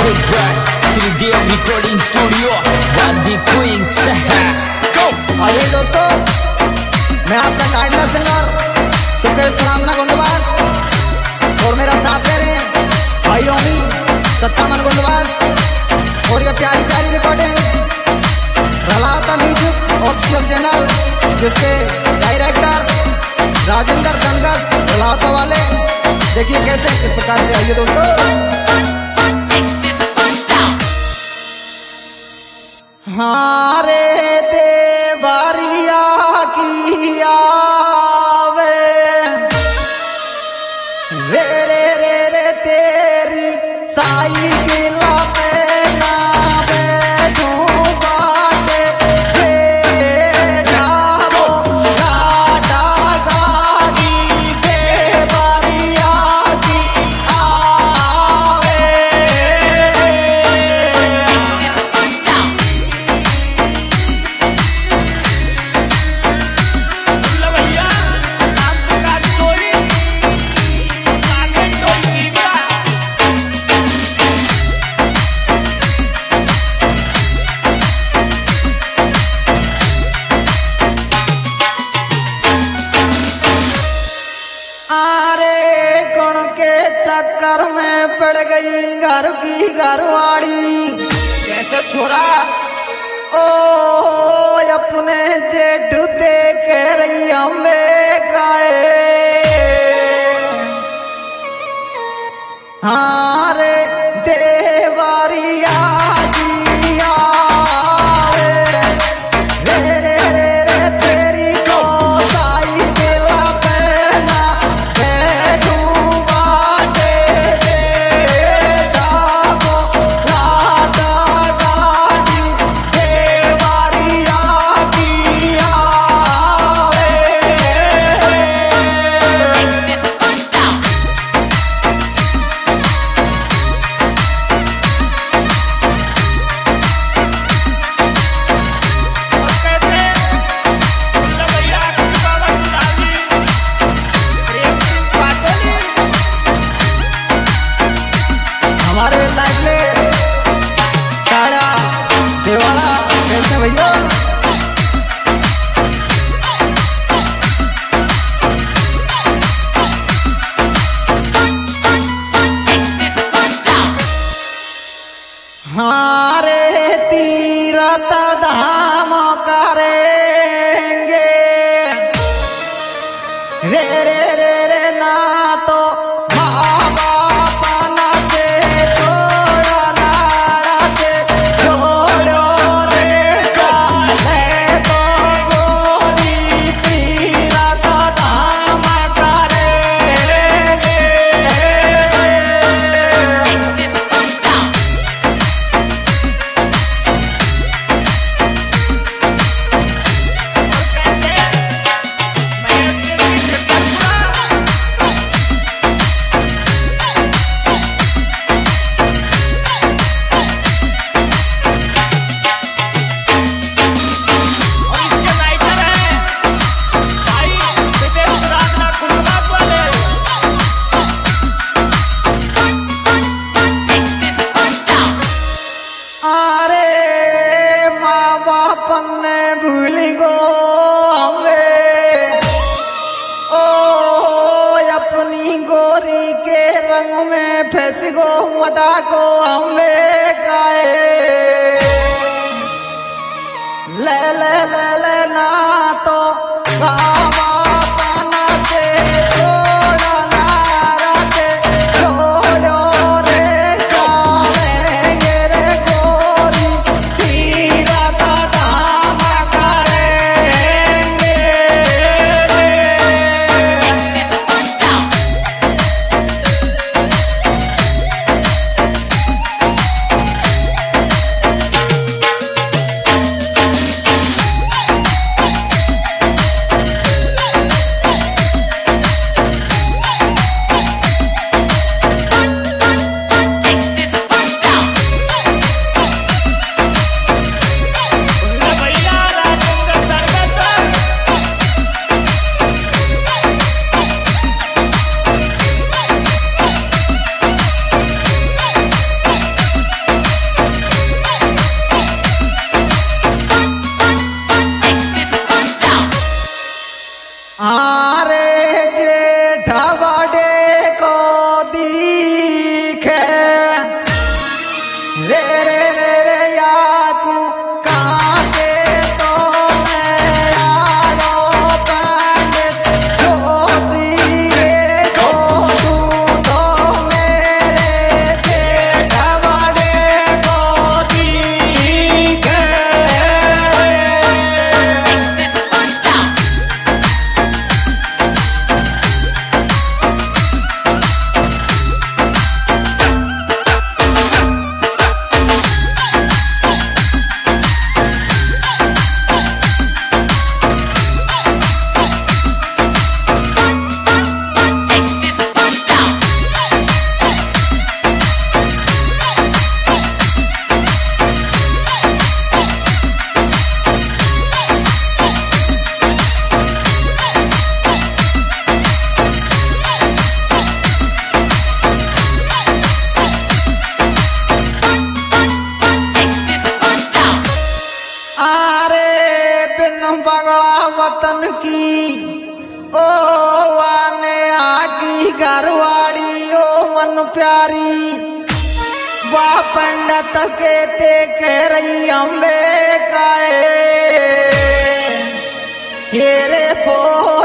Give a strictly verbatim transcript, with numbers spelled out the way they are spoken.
Music by Sudev Recording Studio, Gandhi Queens. Go! आइए दोस्तों, मैं आपका गाइडर सिंगर सुकेश रामना गुंडवास और मेरा साथ दे रहे हैं भाई ओमी सत्तावन गुंडवास और ये प्यारी प्यारी recording Ralata music official channel जिसके डायरेक्टर राजेंद्र धनगर रलाता वाले। देखिए कैसे इस प्रकार से। आइए दोस्तों। हाँ रे दे बारिया की आवे रे रे रे रे तेरी साई गिला पे ना बैठूं बाटे जे ढाबो लाडा गाड़ी दे बारिया की आवे चक्कर में पड़ गई घर की घरवाड़ी। कैसे छोड़ा? ओ अपने जेठ देख रही हमें गाए। हाँ रे देवारिया जी आवे रे रे रे रे तेरी को साई दिला पे ना बैठूं हमारे लाडले काड़ा देवाड़ा कैसे भैया। हाँ रे तीरथ धाम करेंगे रे रे रे रे ना तो माँ बाप भूल गो हमें ओ अपनी गोरी के रंग में फंस गो मटा को हमें गाए ले ले ले ले ना तो बाबा पाना से थोड़ा नारा के छोड़ो रे चलेंगे रे गोरी तीरा का दाम करेंगे मात के ते कह रही अम्बे काए हेरे फो